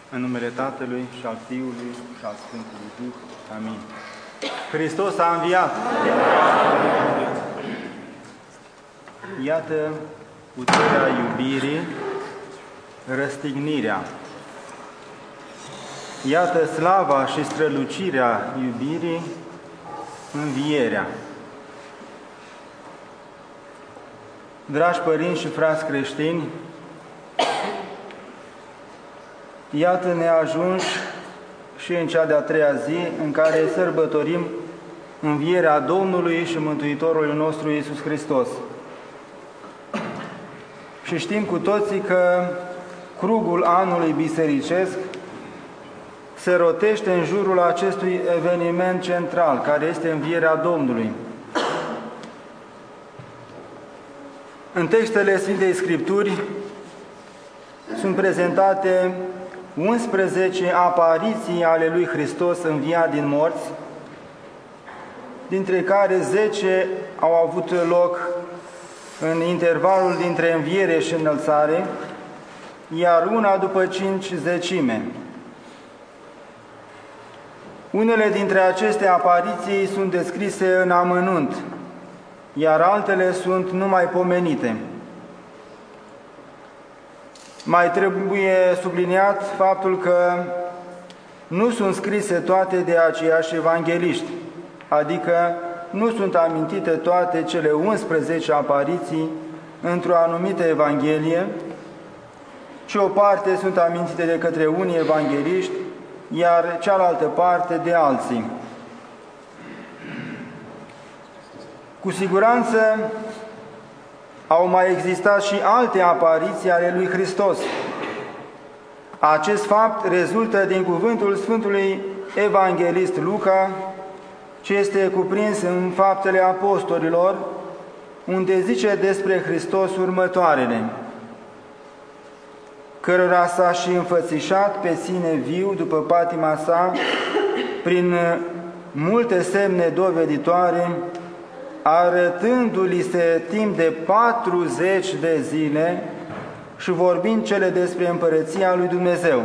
În numele Tatălui și al Fiului și al Sfântului Duh. Amin. Hristos a înviat! Iată puterea iubirii, răstignirea. Iată slava și strălucirea iubirii, învierea. Dragi părinți și frați creștini, iată ne ajungi și în cea de-a treia zi în care sărbătorim învierea Domnului și Mântuitorului nostru Iisus Hristos. Și știm cu toții că crugul anului bisericesc se rotește în jurul acestui eveniment central, care este învierea Domnului. În textele Sfintei Scripturi sunt prezentate 11 apariții ale lui Hristos înviat din morți, dintre care 10 au avut loc în intervalul dintre înviere și înălțare, iar una după 5 zecime. Unele dintre aceste apariții sunt descrise în amănunt, iar altele sunt numai pomenite. Mai trebuie subliniat faptul că nu sunt scrise toate de aceiași evangeliști, adică nu sunt amintite toate cele 11 apariții într-o anumită evanghelie, ci o parte sunt amintite de către unii evangeliști, iar cealaltă parte de alții. Cu siguranță au mai existat și alte apariții ale lui Hristos. Acest fapt rezultă din cuvântul Sfântului Evanghelist Luca, ce este cuprins în Faptele Apostolilor, unde zice despre Hristos următoarele: cărora s-a și înfățișat pe sine viu după patima sa, prin multe semne doveditoare, arătându-li se timp de 40 de zile și vorbind cele despre împărăția lui Dumnezeu.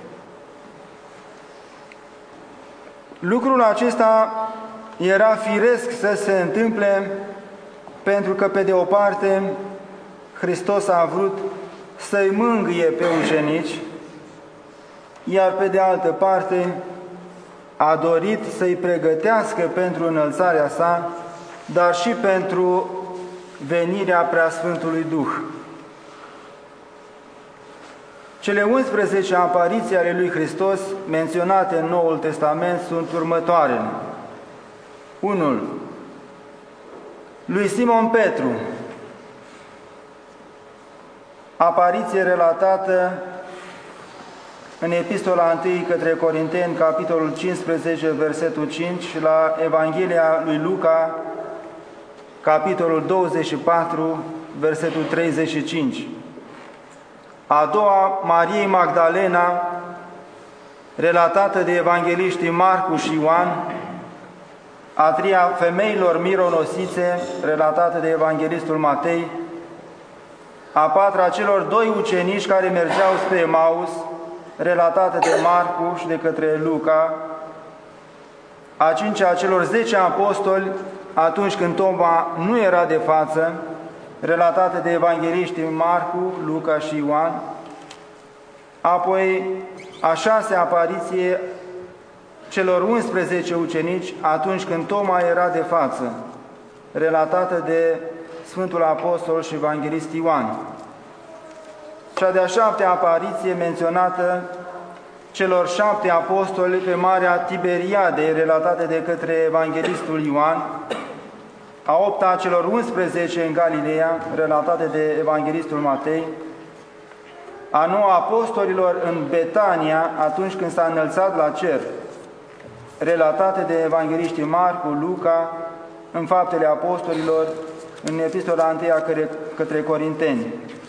Lucrul acesta era firesc să se întâmple, pentru că, pe de o parte, Hristos a vrut să-i mângâie pe ucenici, iar pe de altă parte a dorit să-i pregătească pentru înălțarea sa, dar și pentru venirea Preasfântului Duh. Cele 11 apariții ale lui Hristos menționate în Noul Testament sunt următoarele. 1. Lui Simon Petru, apariție relatată în Epistola 1 către Corinteni, capitolul 15, versetul 5, și la Evanghelia lui Luca, capitolul 24, versetul 35. A doua, Mariei Magdalena, relatată de evangeliștii Marcu și Ioan. A treia, femeilor mironosițe, relatată de evanghelistul Matei. A patra, celor 2 ucenici care mergeau spre Emaus, relatată de Marcu și de către Luca. A cincea, celor 10 apostoli, atunci când Toma nu era de față, relatată de evangeliștii Marcu, Luca și Ioan. Apoi, a 6-a apariție celor 11 ucenici, atunci când Toma era de față, relatată de Sfântul Apostol și Evanghelist Ioan. Cea de-a 7-a apariție menționată celor 7 apostoli pe Marea Tiberiade, relatate de către evanghelistul Ioan. A 8-a celor 11 în Galileea, relatate de evanghelistul Matei. A 9-a apostolilor în Betania, atunci când s-a înălțat la cer, relatate de evangeliștii Marcu, Luca, în Faptele Apostolilor, în Epistola 1 către Corinteni.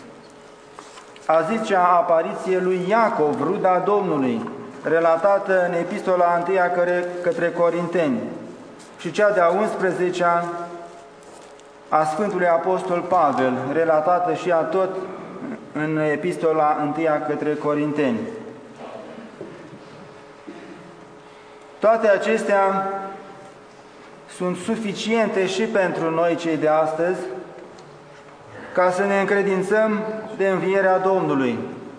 A 10-a apariție lui Iacov, ruda Domnului, relatată în Epistola 1 către Corinteni, și cea de-a 11-a a Sfântului Apostol Pavel, relatată și a tot în Epistola 1 către Corinteni. Toate acestea sunt suficiente și pentru noi cei de astăzi ca să ne încredințăm de învierea Domnului.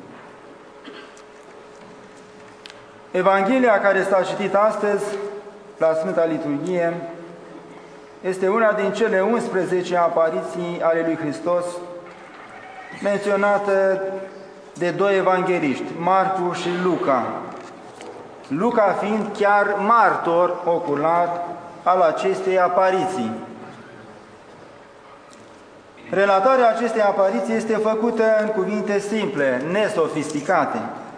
Evanghelia care s-a citit astăzi la Sfânta Liturghie este una din cele 11 apariții ale lui Hristos menționată de doi evangeliști, Marcu și Luca. Luca fiind chiar martor ocular al acestei apariții. Relatarea acestei apariții este făcută în cuvinte simple, nesofisticate.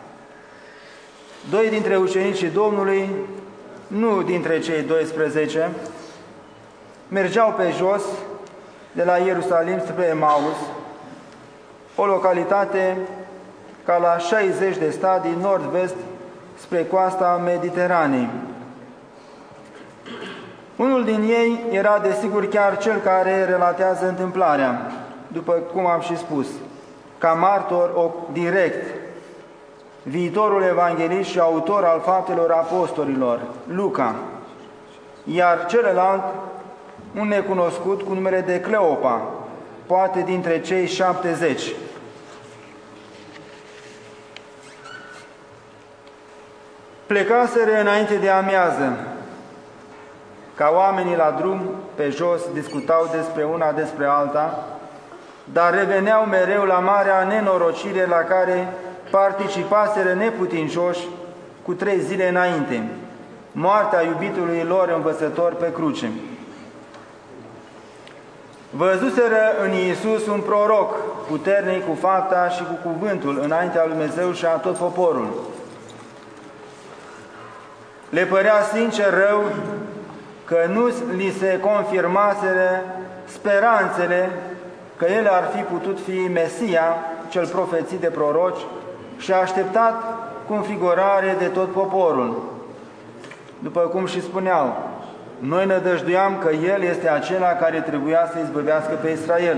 Doi dintre ucenicii Domnului, nu dintre cei 12, mergeau pe jos de la Ierusalim spre Emaus, o localitate ca la 60 de stadii nord-vest spre coasta Mediteranei. Unul din ei era desigur chiar cel care relatează întâmplarea, după cum am și spus, ca martor direct, viitorul evanghelist și autor al faptelor apostolilor, Luca, iar celălalt, un necunoscut cu numele de Cleopa, poate dintre cei 70. Plecaseră înainte de amiază, ca oamenii la drum, pe jos, discutau despre una despre alta, dar reveneau mereu la marea nenorocire la care participaseră neputincioși cu 3 zile înainte, moartea iubitului lor învățător pe cruce. Văzuseră în Iisus un proroc puternic cu fapta și cu cuvântul înaintea lui Dumnezeu și a tot poporul. Le părea sincer rău că nu li se confirmaseră speranțele că el ar fi putut fi Mesia, cel profețit de proroci, și așteptat cu înfrigorare de tot poporul. După cum și spuneau, noi nădăjduiam că el este acela care trebuia să izbăvească pe Israel.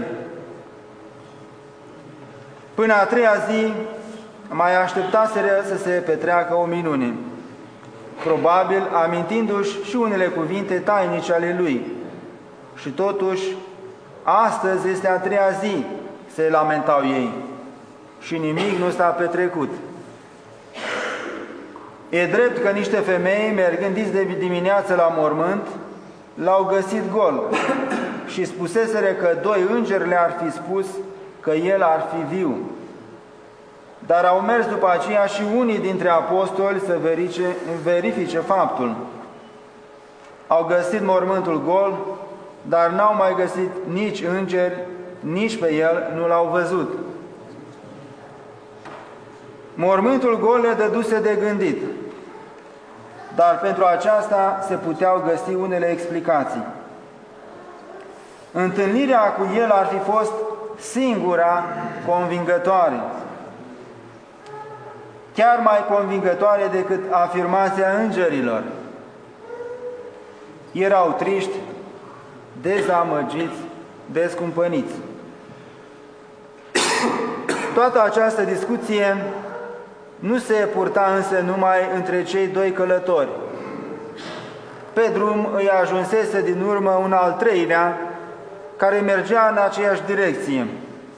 Până a 3-a zi mai așteptaseră să se petreacă o minune, probabil amintindu-și și unele cuvinte tainice ale lui. Și totuși, astăzi este a 3-a zi, se lamentau ei, și nimic nu s-a petrecut. E drept că niște femei, mergând de dimineață la mormânt, l-au găsit gol și spuseseră că 2 îngeri le-ar fi spus că el ar fi viu. Dar au mers după aceea și unii dintre apostoli să verifice faptul. Au găsit mormântul gol, dar n-au mai găsit nici îngeri, nici pe el nu l-au văzut. Mormântul gol le dăduse de gândit, dar pentru aceasta se puteau găsi unele explicații. Întâlnirea cu el ar fi fost singura convingătoare, chiar mai convingătoare decât afirmația îngerilor. Erau triști, dezamăgiți, descumpăniți. Toată această discuție nu se purta însă numai între cei 2 călători. Pe drum îi ajunsese din urmă un al 3-lea, care mergea în aceeași direcție.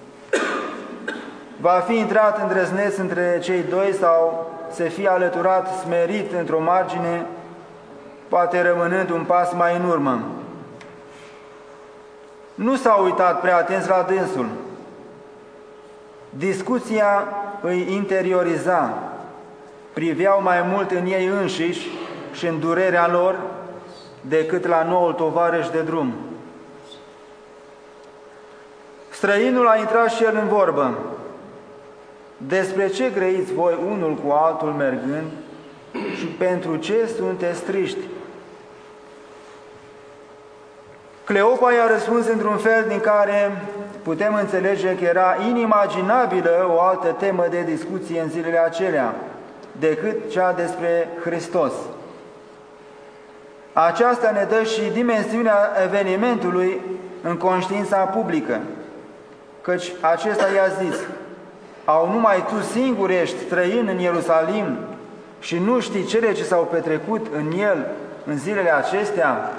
Va fi intrat îndrăzneț între cei 2 sau se fi alăturat smerit într-o margine, poate rămânând un pas mai în urmă. Nu s-au uitat prea atenți la dânsul. Discuția îi interioriza, priveau mai mult în ei înșiși și în durerea lor decât la noul tovarăș de drum. Străinul a intrat și el în vorbă. Despre ce grăiți voi unul cu altul mergând și pentru ce sunteți triști? Cleopa i-a răspuns într-un fel din care putem înțelege că era inimaginabilă o altă temă de discuție în zilele acelea decât cea despre Hristos. Aceasta ne dă și dimensiunea evenimentului în conștiința publică, căci acesta i-a zis: au numai tu singur ești străin în Ierusalim și nu știi cele ce s-au petrecut în el în zilele acestea?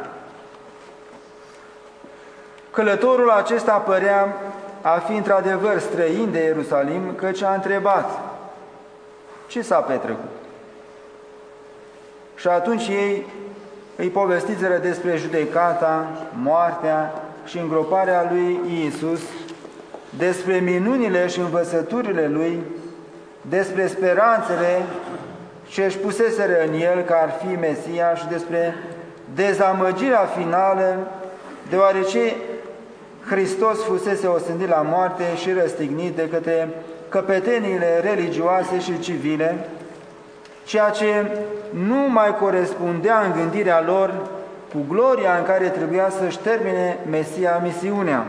Călătorul acesta părea a fi într-adevăr străin de Ierusalim, căci a întrebat: ce s-a petrecut? Și atunci ei îi povestiseră despre judecata, moartea și îngroparea lui Iisus, despre minunile și învățăturile lui, despre speranțele ce își puseseră în el că ar fi Mesia și despre dezamăgirea finală, deoarece Hristos fusese osândit la moarte și răstignit de către căpeteniile religioase și civile, ceea ce nu mai corespundea în gândirea lor cu gloria în care trebuia să-și termine Mesia misiunea.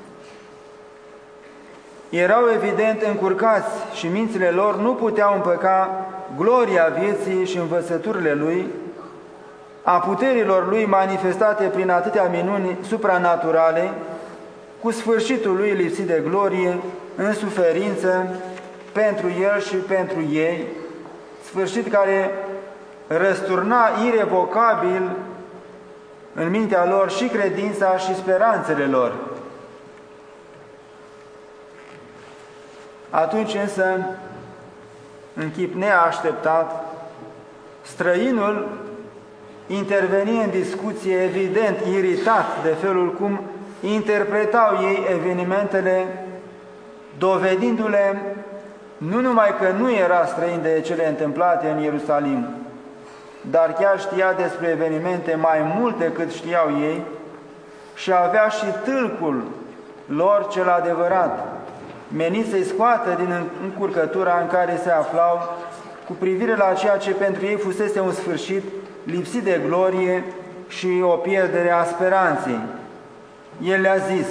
Erau evident încurcați și mințile lor nu puteau împăca gloria vieții și învățăturile lui, a puterilor lui manifestate prin atâtea minuni supranaturale, cu sfârșitul lui lipsit de glorie, în suferință, pentru el și pentru ei, sfârșit care răsturna irevocabil în mintea lor și credința și speranțele lor. Atunci însă, în chip neașteptat, străinul interveni în discuție, evident iritat de felul cum interpretau ei evenimentele, dovedindu-le nu numai că nu era străin de cele întâmplate în Ierusalim, dar chiar știa despre evenimente mai mult decât știau ei și avea și tâlcul lor cel adevărat, menit să-i scoată din încurcătura în care se aflau cu privire la ceea ce pentru ei fusese un sfârșit lipsit de glorie și o pierdere a speranței. El le-a zis: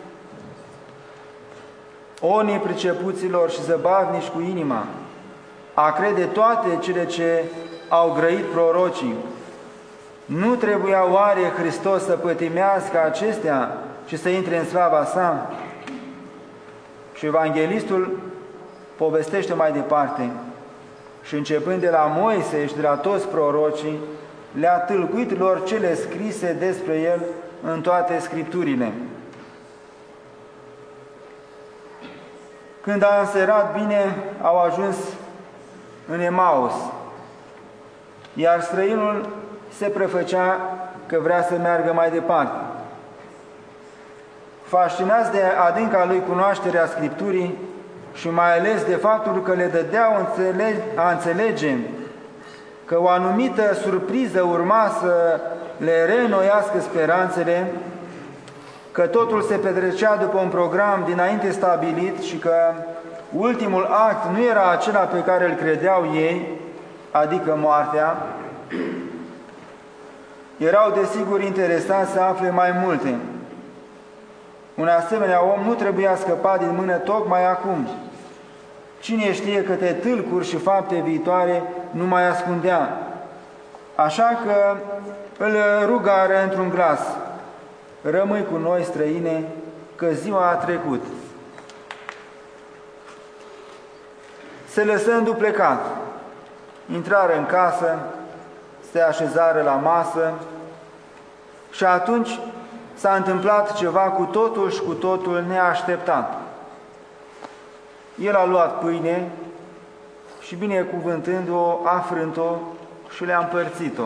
o nepricepuților și zăbavnici cu inima, a crede toate cele ce au grăit prorocii, nu trebuia oare Hristos să pătimească acestea și să intre în slava sa? Și evanghelistul povestește mai departe: și începând de la Moise și de la toți prorocii, le-a tâlcuit lor cele scrise despre el în toate Scripturile. Când a înserat bine, au ajuns în Emaus, iar străinul se prefăcea că vrea să meargă mai departe. Fascinați de adânca lui cunoaștere a Scripturii și mai ales de faptul că le dădeau a înțelege că o anumită surpriză urma să le reînnoiască speranțele, că totul se petrecea după un program dinainte stabilit și că ultimul act nu era acela pe care îl credeau ei, adică moartea, erau desigur interesați să afle mai multe. Un asemenea om nu trebuia scăpat din mână tocmai acum. Cine știe câte tâlcuri și fapte viitoare nu mai ascundea. Așa că îl rugară într-un glas: rămâi cu noi, străine, că ziua a trecut. Se lăsă înduplecat, intrară în casă, se așezară la masă și atunci s-a întâmplat ceva cu totul și cu totul neașteptat. El a luat pâine și, binecuvântând-o, a frânt-o și le-a împărțit-o.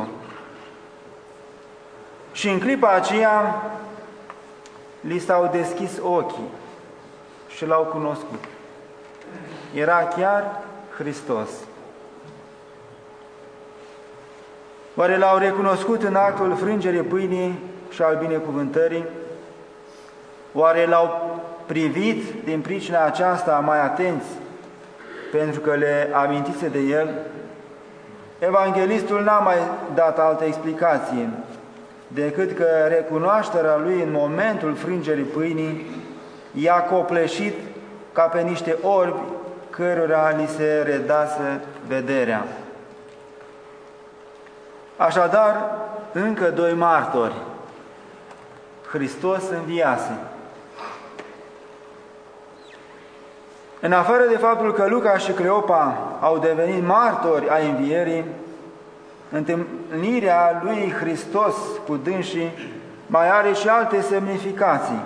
Și în clipa aceea li s-au deschis ochii și l-au cunoscut. Era chiar Hristos. Oare l-au recunoscut în actul frângerii pâinii și al binecuvântării? Oare l-au privit din pricina aceasta mai atenți, pentru că le amintise de el? Evanghelistul n-a mai dat altă explicație decât că recunoașterea lui în momentul frângerii pâinii i-a copleșit ca pe niște orbi cărora li se redase vederea. Așadar, încă doi martori: Hristos înviase. În afară de faptul că Luca și Cleopa au devenit martori ai învierii, întâlnirea lui Hristos cu dânsii mai are și alte semnificații.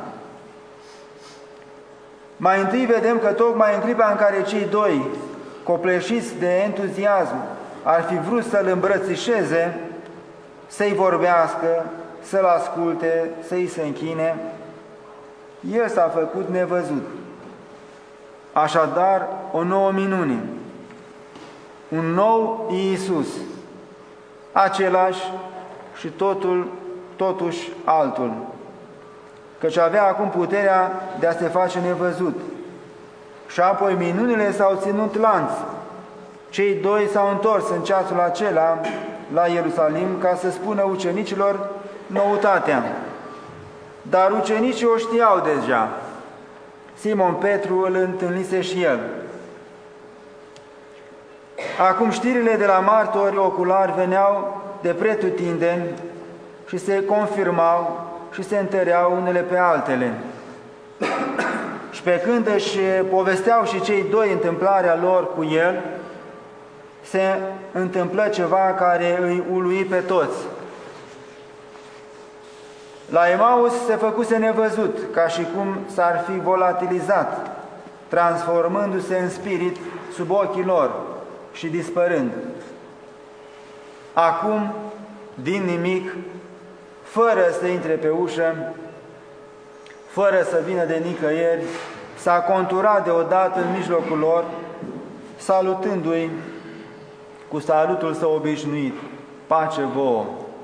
Mai întâi vedem că tocmai în clipa în care cei doi, copleșiți de entuziasm, ar fi vrut să-L îmbrățișeze, să-i vorbească, să-L asculte, să-i se închine, El s-a făcut nevăzut. Așadar, o nouă minune, un nou Iisus, același și totuși altul, căci avea acum puterea de a se face nevăzut. Și apoi minunile s-au ținut lanț. Cei doi s-au întors în ceasul acela la Ierusalim ca să spună ucenicilor noutatea. Dar ucenicii o știau deja. Simon Petru îl întâlnise și el. Acum știrile de la martori oculari veneau de pretutindeni și se confirmau și se întăreau unele pe altele. Și pe când își povesteau și cei doi întâmplarea lor cu el, se întâmplă ceva care îi ului pe toți. La Emaus se făcuse nevăzut, ca și cum s-ar fi volatilizat, transformându-se în spirit sub ochii lor și dispărând. Acum, din nimic, fără să intre pe ușă, fără să vină de nicăieri, s-a conturat deodată în mijlocul lor, salutându-i cu salutul său obișnuit, pace vouă.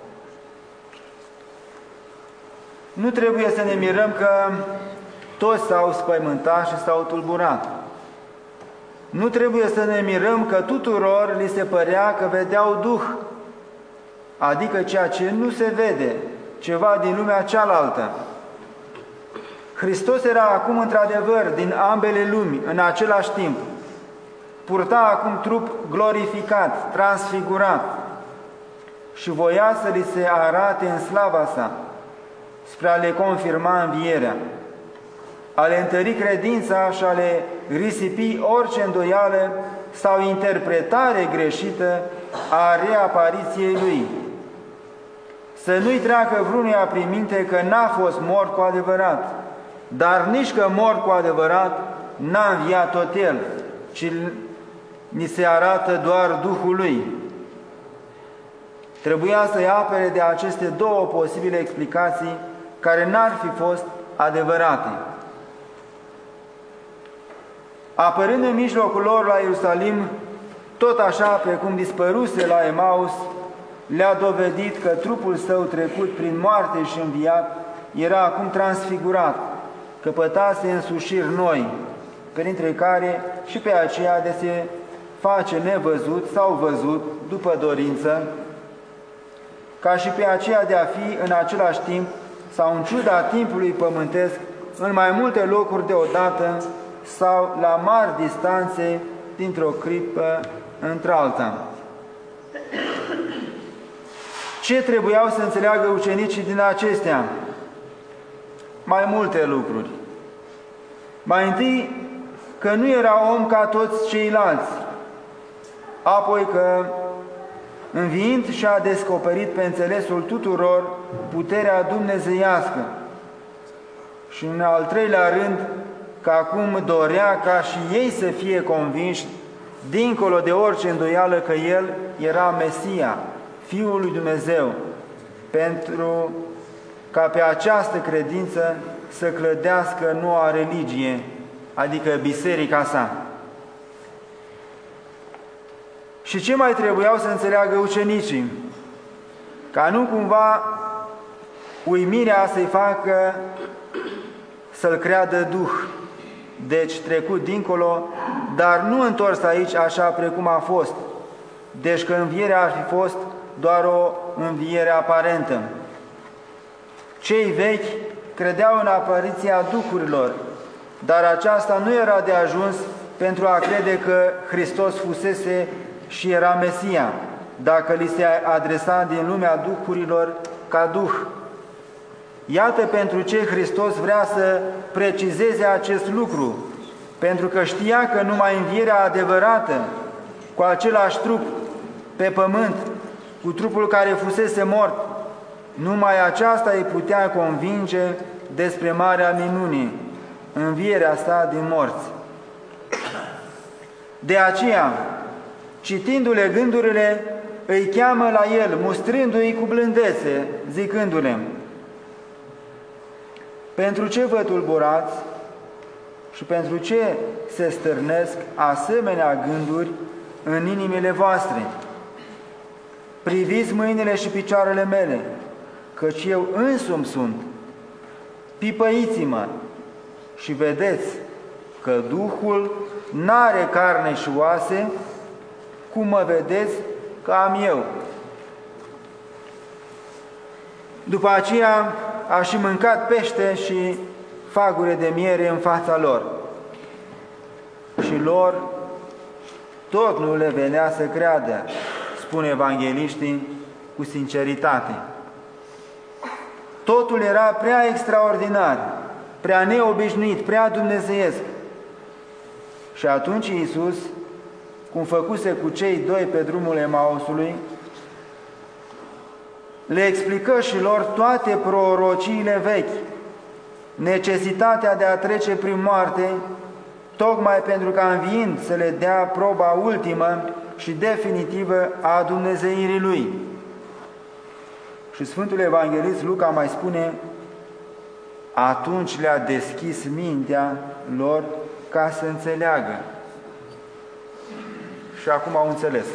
Nu trebuie să ne mirăm că toți s-au spăimântat și s-au tulburat. Nu trebuie să ne mirăm că tuturor li se părea că vedeau Duh, adică ceea ce nu se vede, ceva din lumea cealaltă. Hristos era acum într-adevăr din ambele lumi în același timp. Purta acum trup glorificat, transfigurat și voia să li se arate în slava sa, spre a le confirma învierea, a le întări credința și a le risipi orice îndoială sau interpretare greșită a reapariției Lui. Să nu-i treacă vreunuia prin minte că n-a fost mort cu adevărat, dar nici că mort cu adevărat n-a înviat tot El, ci ni se arată doar Duhul Lui. Trebuia să-i apere de aceste două posibile explicații care n-ar fi fost adevărate. Apărând în mijlocul lor la Ierusalim, tot așa precum dispăruse la Emaus, le-a dovedit că trupul său trecut prin moarte și înviat era acum transfigurat, căpătase însușiri noi, printre care și pe aceea de se face nevăzut sau văzut după dorință, ca și pe aceea de a fi în același timp sau în ciuda timpului pământesc în mai multe locuri deodată sau la mari distanțe dintr-o clipă într-alta. Ce trebuiau să înțeleagă ucenicii din acestea? Mai multe lucruri. Mai întâi, că nu era om ca toți ceilalți, apoi că, înviind și-a descoperit pe înțelesul tuturor puterea dumnezeiască și, în al treilea rând, că acum dorea ca și ei să fie convinși, dincolo de orice îndoială, că El era Mesia, Fiul lui Dumnezeu, pentru ca pe această credință să clădească noua religie, adică biserica sa. Și ce mai trebuiau să înțeleagă ucenicii? Ca nu cumva uimirea să-i facă să-L creadă Duh, deci trecut dincolo, dar nu întors aici așa precum a fost, deci că învierea ar fi fost doar o înviere aparentă. Cei vechi credeau în apariția duhurilor, dar aceasta nu era de ajuns pentru a crede că Hristos fusese și era Mesia, dacă li se adresa din lumea duhurilor ca Duh. Iată pentru ce Hristos vrea să precizeze acest lucru, pentru că știa că numai învierea adevărată, cu același trup pe pământ, cu trupul care fusese mort, numai aceasta îi putea convinge despre marea minune, învierea sa din morți. De aceea, citindu-le gândurile, îi cheamă la el, mustrându-i cu blândețe, zicându-le: pentru ce vă tulburați și pentru ce se stârnesc asemenea gânduri în inimile voastre? Priviți mâinile și picioarele mele, căci eu însumi sunt. Pipăiți-mă și vedeți că Duhul n-are carne și oase, cum mă vedeți că am eu. După aceea a și mâncat pește și fagure de miere în fața lor. Și lor tot nu le venea să creadă, spune evangeliștii cu sinceritate. Totul era prea extraordinar, prea neobișnuit, prea dumnezeiesc. Și atunci Iisus, cum făcuse cu cei doi pe drumul Emausului, le explică și lor toate prorociile vechi, necesitatea de a trece prin moarte, tocmai pentru ca înviind să le dea proba ultimă și definitivă a dumnezeirii Lui. Și Sfântul Evanghelist Luca mai spune: atunci le-a deschis mintea lor ca să înțeleagă. Și acum au înțeles.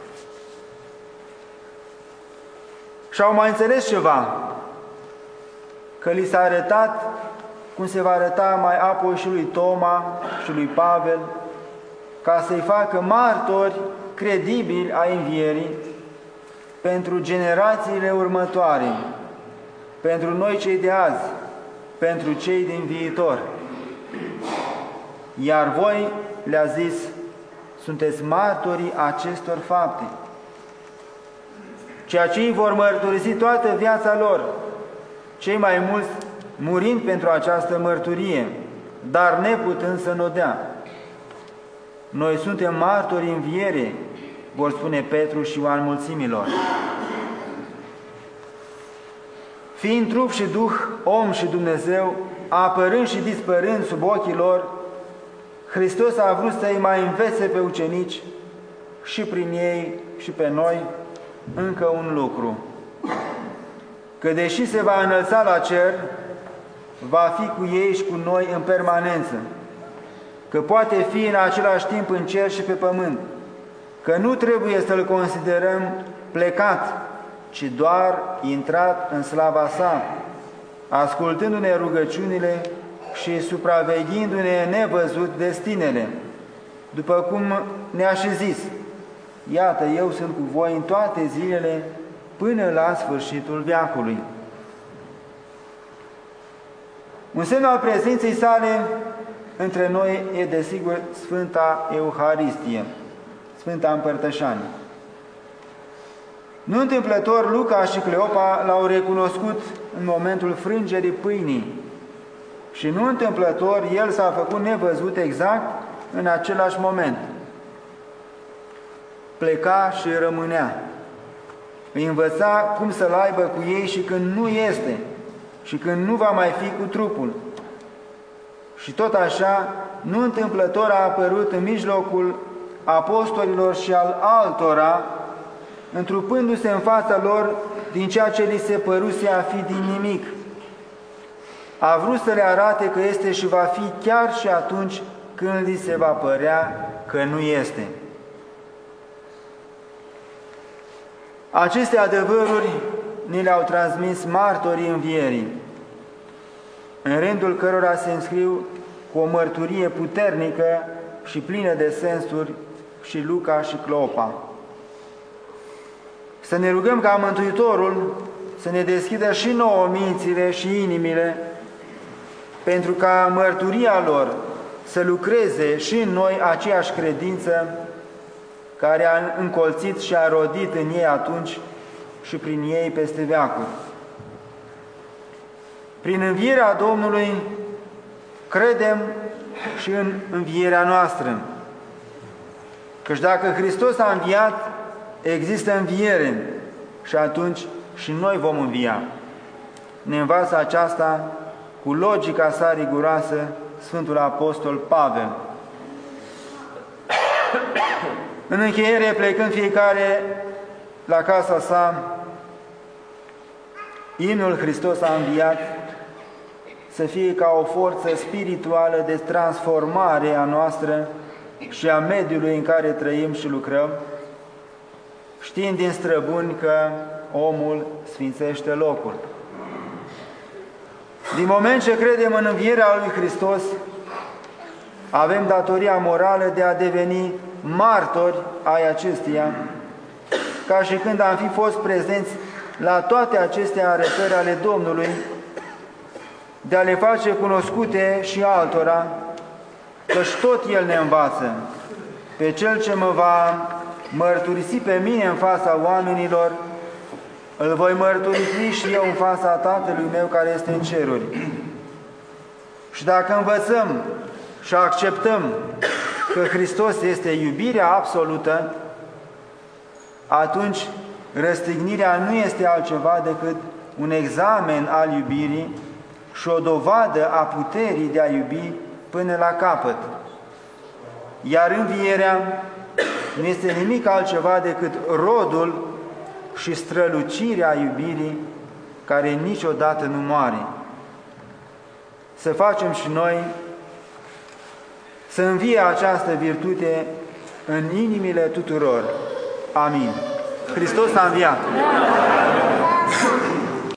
Și au mai înțeles ceva, că li s-a arătat cum se va arăta mai apoi și lui Toma și lui Pavel, ca să-i facă martori credibili ai învierii pentru generațiile următoare, pentru noi cei de azi, pentru cei din viitor. Iar voi, le-a zis, sunteți martorii acestor fapte. Ceea ce ei vor mărturisi toată viața lor, cei mai mulți murind pentru această mărturie, dar neputând să n-o dea. Noi suntem martori înviere, vor spune Petru și Ioan mulțimilor. Fiind trup și duh, om și Dumnezeu, apărând și dispărând sub ochii lor, Hristos a vrut să-i mai învețe pe ucenici și prin ei și pe noi încă un lucru: că deși se va înălța la cer, va fi cu ei și cu noi în permanență, că poate fi în același timp în cer și pe pământ, că nu trebuie să-L considerăm plecat, ci doar intrat în slava sa, ascultându-ne rugăciunile și supraveghindu-ne nevăzut destinele, după cum ne-a și zis: iată, eu sunt cu voi în toate zilele până la sfârșitul veacului. Un semn al prezenței sale între noi e, desigur, Sfânta Euharistie, Sfânta Împărtășanie. Nu întâmplător, Luca și Cleopa l-au recunoscut în momentul frângerii pâinii și nu întâmplător el s-a făcut nevăzut exact în același moment. Pleca și rămânea. Îi învăța cum să-L aibă cu ei și când nu este și când nu va mai fi cu trupul. Și tot așa, nu întâmplător a apărut în mijlocul apostolilor și al altora, întrupându-se în fața lor din ceea ce li se păruse a fi din nimic. A vrut să le arate că este și va fi chiar și atunci când li se va părea că nu este. Aceste adevăruri ni le-au transmis martorii învierii, în rândul cărora se înscriu cu o mărturie puternică și plină de sensuri și Luca și Cleopa. Să ne rugăm ca Mântuitorul să ne deschidă și nouă mințile și inimile, pentru ca mărturia lor să lucreze și în noi aceeași credință care a încolțit și a rodit în ei atunci și prin ei peste veacuri. Prin învierea Domnului credem și în învierea noastră. Căci dacă Hristos a înviat, există înviere și atunci și noi vom învia. Ne învață aceasta cu logica sa riguroasă Sfântul Apostol Pavel. În încheiere, plecând fiecare la casa sa, imnul Hristos a înviat să fie ca o forță spirituală de transformare a noastră și a mediului în care trăim și lucrăm, știind din străbuni că omul sfințește locul. Din moment ce credem în învierea lui Hristos, avem datoria morală de a deveni martori ai acesteia, ca și când am fi fost prezenți la toate aceste arătări ale Domnului, de a le face cunoscute și altora, căci tot El ne învață. Pe Cel ce mă va mărturisi pe mine în fața oamenilor, îl voi mărturisi și eu în fața Tatălui meu care este în ceruri. Și dacă învățăm și acceptăm că Hristos este iubirea absolută, atunci răstignirea nu este altceva decât un examen al iubirii și o dovadă a puterii de a iubi până la capăt. Iar învierea nu este nimic altceva decât rodul și strălucirea iubirii care niciodată nu moare. Să facem și noi să învie această virtute în inimile tuturor. Amin. Hristos a înviat!